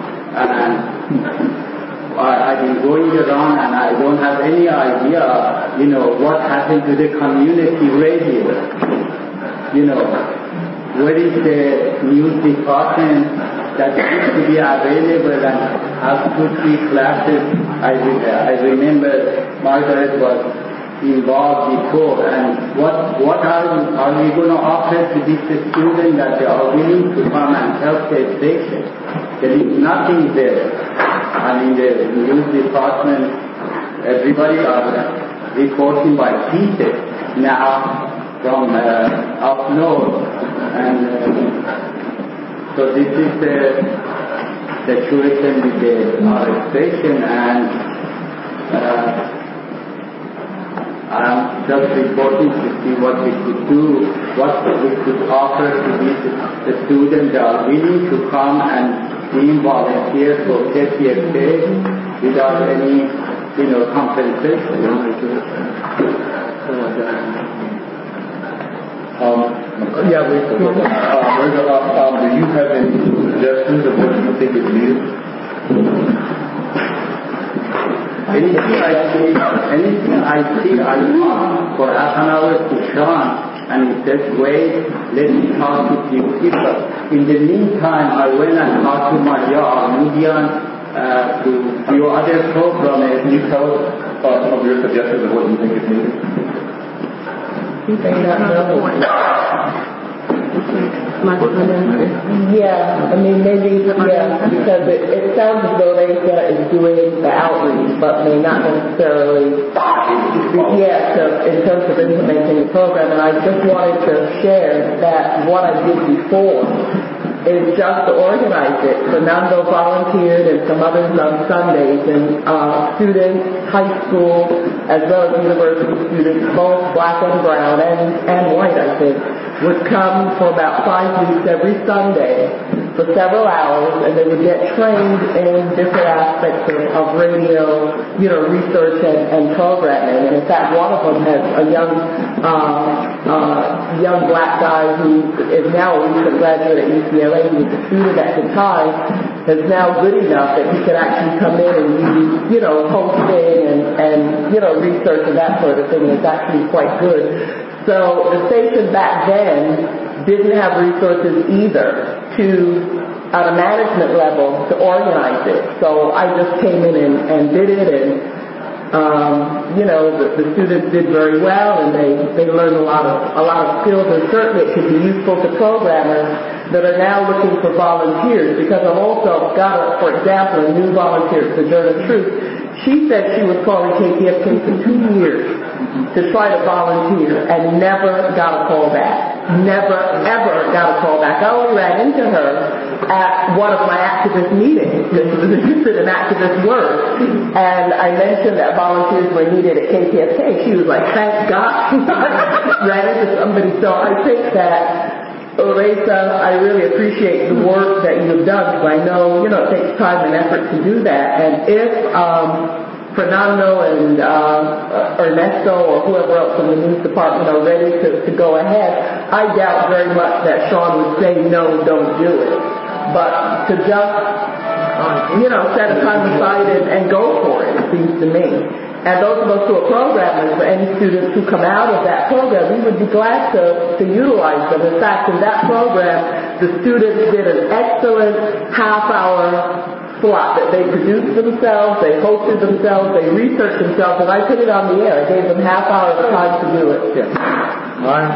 And I, I've been going around and I don't have any idea, you know, what happened to the community radio. You know, where is the news department that used to be available and have two, three classes? I, I remember Margaret was involved before. And what what are, are we going to offer to these students that they are willing to come and help the station? There is nothing there. And in the news department, everybody are reporting by pieces now from uh, up north. And uh, so this is the situation with the our station, and uh, I'm just reporting to see what we could do, what we could offer to these the students that are willing to come and being volunteers for K P F K without any, you know, compensation. Um, yeah, we, uh, uh, um, do you have any suggestions of what you think is needed? Anything I see, anything I see, I talk for half an hour to Sean. And he said, wait, let me talk to few people. In the meantime, I went and talked to Maria Armudian, uh, to few other programmers. Can you tell us uh, some of your suggestions of what you think is needed? Yeah, I mean, maybe, yeah, because it, it sounds as though Lisa is doing the outreach, but may not necessarily, yeah, so in terms of implementing the program. And I just wanted to share that what I did before is just to organize it. Fernando volunteered and some others on Sundays, and uh, students, high school, as well as university students, both black and brown and, and white, I think, would come for about five weeks every Sunday for several hours, and they would get trained in different aspects of, of radio, you know, research and, and programming. And in fact, one of them has a young, uh, uh, young black guy who is now a recent graduate at U C L A, who was a student at the time, is now good enough that he could actually come in and use, you know, hosting and, and you know, research and that sort of thing. It's actually quite good. So the station back then didn't have resources either to, at a management level, to organize it. So I just came in and, and did it, and um, you know, the, the students did very well, and they, they learned a lot of a lot of skills, and certainly it could be useful to programmers that are now looking for volunteers, because I've also got, a, for example, a new volunteer, Sojourner Truth. She said she was calling K P F K for two years to try to volunteer and never got a call back. Never, ever got a call back. I only ran into her at one of my activist meetings because she was interested in activist work. And I mentioned that volunteers were needed at K P F K. She was like, thank God. Ran into somebody. So I think that, Oresa, I really appreciate the work that you've done, because I know, you know, it takes time and effort to do that. And if um, Fernando and uh, Ernesto or whoever else in the news department are ready to, to go ahead, I doubt very much that Sean would say, no, don't do it. But to just, you know, set a time aside and, and go for it, it seems to me. And those of us who are programmers, or any students who come out of that program, we would be glad to, to utilize them. In fact, in that program, the students did an excellent half-hour slot that they produced themselves, they hosted themselves, they researched themselves, and I put it on the air. I gave them half hour of time to do it. Yeah. Right.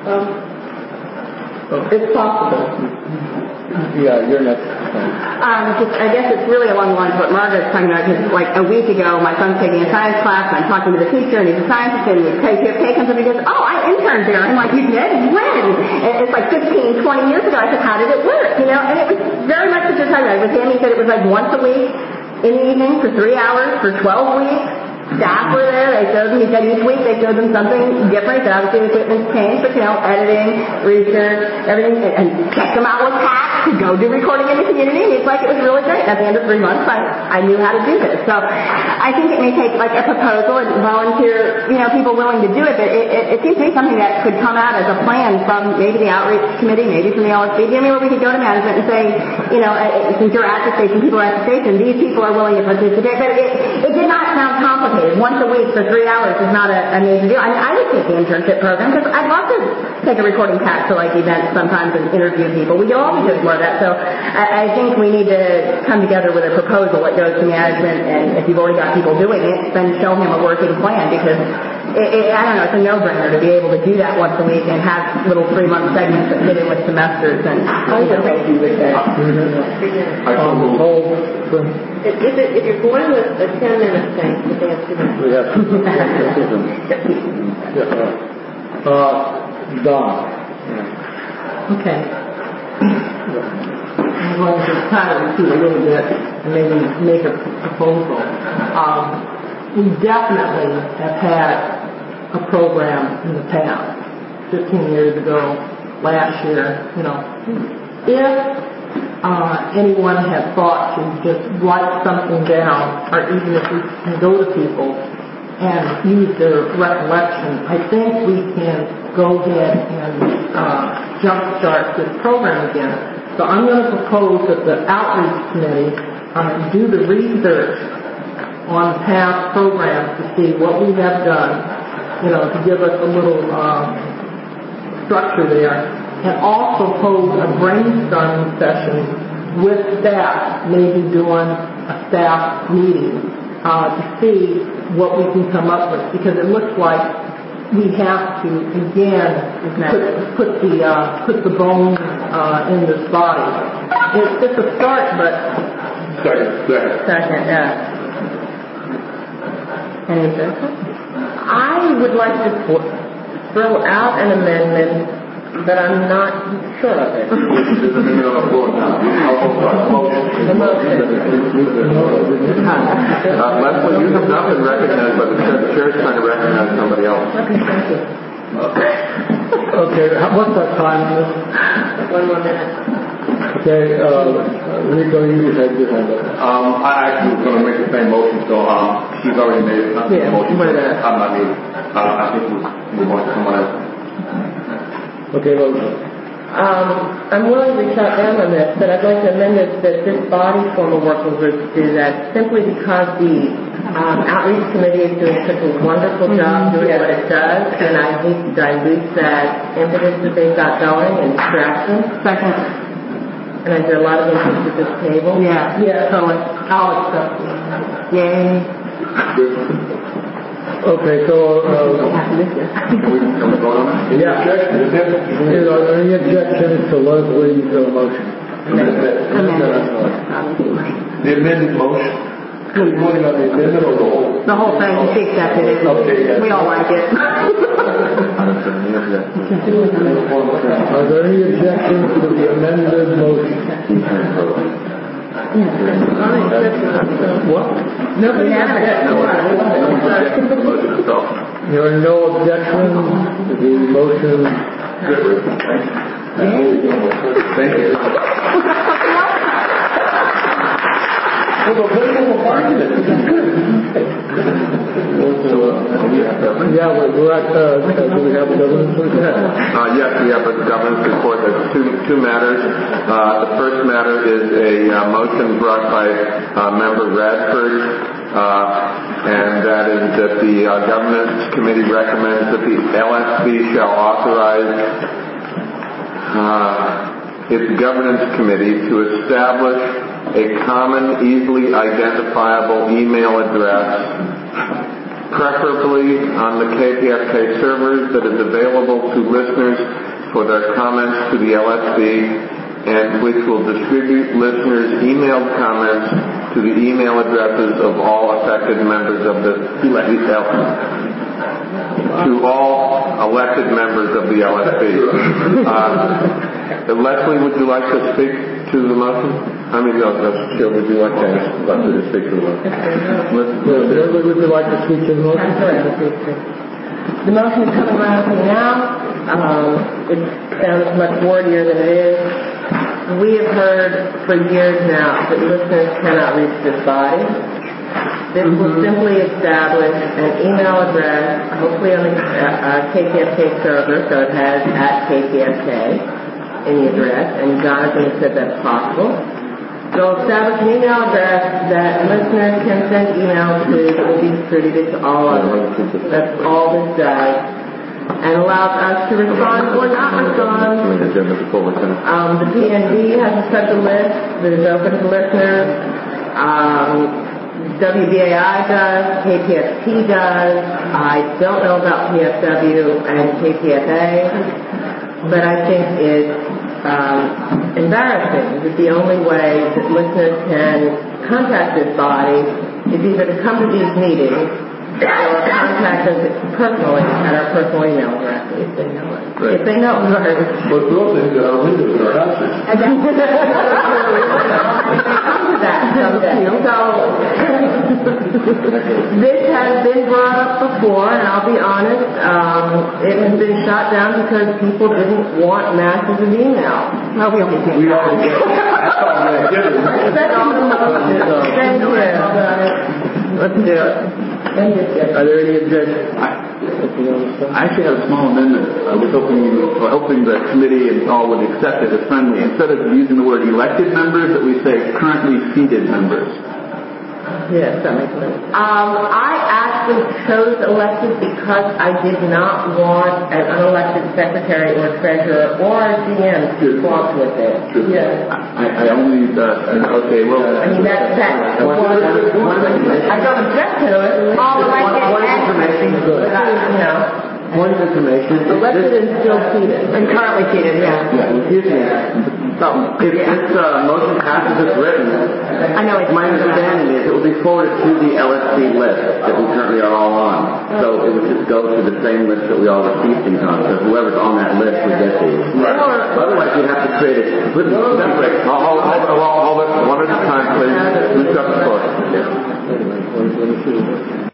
Um, it's possible. Yeah, you're next. Um, just, I guess it's really along the lines of what Margaret's talking about, because like a week ago, my son's taking a science class, and I'm talking to the teacher, and he's a scientist, and K P F K comes up and he goes, oh, I interned there. I'm like, you did? When? And it's like fifteen, twenty years ago. I said, how did it work? You know, and it was very much what you're talking about. With him, he said it was like once a week in the evening for three hours for twelve weeks. Staff were there. They showed them, he said each week they showed them something different. That obviously the equipment's changed, but you know, editing, research, everything, and, and check them out with hats to go do recording in the community. And it's like, it was really great. At the end of three months, I, I knew how to do this. So I think it may take like a proposal and volunteer, you know, people willing to do it, but it, it, it seems to be something that could come out as a plan from maybe the outreach committee, maybe from the L S B. I mean, where we could go to management and say, you know, since you're at the station, people are at the station, these people are willing to participate. But it, it did not sound complicated. Once a week for three hours is not a, a major deal. I mean, I would take the internship program, because I'd love to take a recording pack to like events sometimes and interview people. We can all be doing more of that. So I, I think we need to come together with a proposal that goes to management, and if you've already got people doing it, then show him a working plan, because it, it, I don't know, it's a no-brainer to be able to do that once a week and have little three-month segments that fit in with semesters. And I can help you with that. I on the whole thing. If, if, it, if you're going with a ten-minute thing, but they have two minutes. We have two minutes. Yeah. Uh, Don. Okay. I'm going to kind of repeat a little bit and maybe make a proposal. Um, we definitely have had a program in the past, fifteen years ago, last year, you know. If uh, anyone had thought to just write something down, or even if we can go to people and use their recollection, I think we can go ahead and uh, jumpstart this program again. So I'm going to propose that the outreach committee um, do the research on past programs to see what we have done, you know, to give us a little um, structure there, and also pose a brainstorming session with staff, maybe doing a staff meeting uh, to see what we can come up with, because it looks like we have to again put, put the uh, put the bone uh, in this body. It, it's a start, but Second, second. Second, yeah. Any objection? I would like to throw out an amendment but I'm not sure of it. There's a minute on the floor now. The motion. Uh, Leslie, you have not been recognized, but the chair, the chair is trying to recognize somebody else. Okay, thank you. Okay, how- what's our time on this? One more minute. Okay, uh, Rico, you had your hand up. Um, I actually was going to make the same motion, so um, she's already made uh, Yeah, the motion. we're there. I'm not needed. Uh, I think we'll move on to someone else. Okay, well, Um, I'm willing to shut down on this, but I'd like to amend this that this body form a working group to do that simply because the um, outreach committee is doing such a wonderful job doing what it does, and I hate to dilute that impetus that they've got going and distract them. Second. And I hear a lot of interest at this table. Yeah. Yeah. So it's, I'll accept it. yay. okay, so, uh, Can we, can we vote on that? Any Yeah. objections? is there any objections to Leslie's uh, motion? The amended motion? You're voting on the amendment or the whole? The whole thing, she accepted it. Okay, yeah. We all like it. Are there any objections to the amended motion? What? Nobody has it. There are no objections to the motion. Thank you. Well, the political argument. Yeah, we're, we're at, uh, uh, do we have a governance report? Uh, yes, we have a governance report. There's two, two matters. Uh, the first matter is a uh, motion brought by uh, Member Radford, uh, and that is that the uh, governance committee recommends that the L S B shall authorize uh, its governance committee to establish a common, easily identifiable email address, preferably on the K P F K servers, that is available to listeners for their comments to the L S B, and which will distribute listeners' emailed comments to the email addresses of all affected members of the to all elected members of the L S B. Uh, Leslie, would you like to speak to the motion? I mean, no, no, Chair, would you like to ask Leslie to speak to the motion? Leslie, would you like to speak to the motion? I'm sorry, I'm sorry. The motion is coming around to me now. Um, it sounds much wordier than it is. We have heard for years now that listeners cannot reach this body. This will simply establish an email address, hopefully on the uh, K P F K server, so it has at K P F K in the address, and Jonathan said that's possible. So it'll establish an email address that listeners can send emails to that will be distributed to all of them. That's all this does. And allows us to respond or not respond. Um, the P N D has such a list that is open to listeners. Um, W B A I does, K P S T does. I don't know about P F W and K P F A, but I think it's um, embarrassing that the only way that listeners can contact this body is either to come to these meetings or contact us personally at our personal email address if they know it. Right. If they know it, right. But the other thing that our leaders in our houses. And that's come to that someday. So this has been brought up before, and I'll be honest, um, it has been shot down because people didn't want masses of email. Well, we only did We that. already did. That's all we did. That's all the motion. Thank you. Let's do it. Thank you. Are there any objections? I actually have a small amendment. I was hoping you, or hoping the committee and all would accept it as friendly. Instead of using the word elected members, that we say currently seated members. Yes, that makes sense. Um, I actually chose elected because I did not want an unelected secretary or treasurer or a G M to swap with it. Yes. I, I only, uh, okay, well. I mean, that's, that's one, I don't object to it. All the right to ask questions, but I, you know. Point of information. Elected and still seated. And currently seated, yeah. Yeah, excuse me. So, If yeah. this uh, motion passes as written, I know it's my understanding is it will be forwarded to the L S C list that we currently are all on. So it would just go to the same list that we all receive things on. So whoever's on that list would get these. Right. Otherwise, you'd have to create it completely separate. Hold, hold, hold, hold it one at a time, please. Who's got the floor?